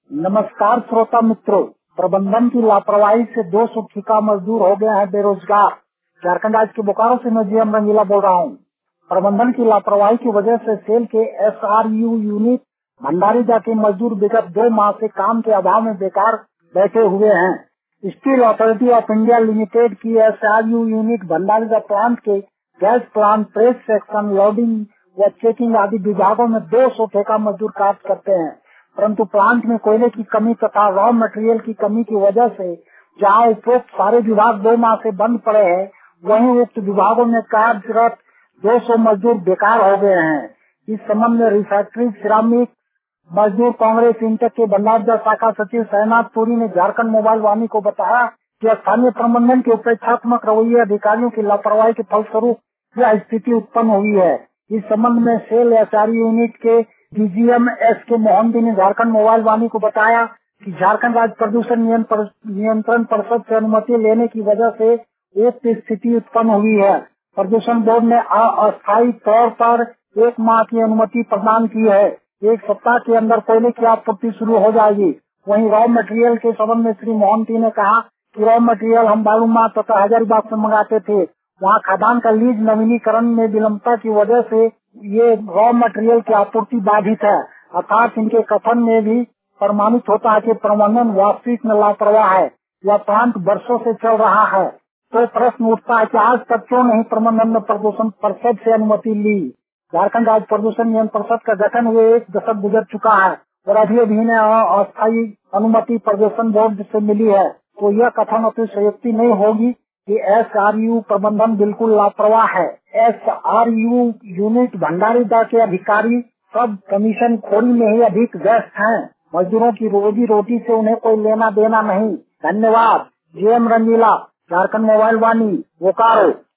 नमस्कार श्रोता मित्रों, प्रबंधन की लापरवाही से 200 ठेका मजदूर हो गए हैं बेरोजगार। झारखंड राज्य के बोकारो से मैं जीएम रंगीला बोल रहा हूँ। प्रबंधन की लापरवाही की वजह से सेल के SRU यूनिट भंडारीदा के मजदूर विगत 2 माह से काम के अभाव में बेकार बैठे हुए हैं। Steel authority of India limited की SRU यूनिट भंडारीदा प्लांट के gas plant, press section, loading व चेकिंग आदि विभागों में 200 ठेका मजदूर कार्य करते हैं, परंतु प्लांट में कोयले की कमी तथा रॉ मटेरियल की कमी की वजह से जहां उपरोक्त सारे विभाग 2 माह से बंद पड़े हैं, वहीं उक्त विभागों में कार्यरत 200 मजदूर बेकार हो गए हैं। इस संबंध में रिफैक्ट्री श्रमिक मजदूर कांग्रेस इंटक के भंडारीदा शाखा सचिव सहनाथ पुरी ने झारखंड मोबाइल वाणी को बताया कि स्थानीय प्रबंधन के उपेक्षात्मक रवैये, अधिकारियों की लापरवाही के फलस्वरूप यह स्थिति उत्पन्न हुई है। इस संबंध में सेल SRU यूनिट के DGM SK मोहंती ने झारखंड मोबाइल वाणी को बताया कि झारखंड राज्य प्रदूषण नियंत्रण परिषद से अनुमति लेने की वजह से एक स्थिति उत्पन्न हुई है। प्रदूषण बोर्ड ने अस्थायी तौर पर 1 माह की अनुमति प्रदान की है। 1 सप्ताह के अंदर कोयले की आपूर्ति शुरू हो जाएगी। वहीं रॉ मटेरियल के संबंध में श्री मोहंती ने कहा कि रॉ मटेरियल हम बालूमाथ तथा हजारीबाग से मंगाते थे। वहाँ खदान का लीज नवीनीकरण में विलंबता की वजह से ये रॉ मटेरियल की आपूर्ति बाधित है। अर्थात इनके कथन में भी प्रमाणित होता है कि प्रबंधन वास्तविक में लापरवाह है। यह प्लांट वर्षों से चल रहा है, तो प्रश्न उठता है कि आज तक क्यों नहीं प्रबंधन ने प्रदूषण परिषद से अनुमति ली। झारखंड राज्य प्रदूषण नियंत्रण परिषद का गठन हुए 1 दशक गुजर चुका है और अभी अस्थायी अनुमति प्रदूषण बोर्ड से मिली है, तो यह कथन अतिशयोक्ति नहीं होगी कि SRU प्रबंधन बिल्कुल लापरवाह है। SRU यूनिट भंडारीदा के अधिकारी सब कमीशन खोरी में ही अधिक व्यस्त हैं। मजदूरों की रोजी रोटी से उन्हें कोई लेना देना नहीं। धन्यवाद। GM Rangila, Jharkhand mobile Vani, Bokaro.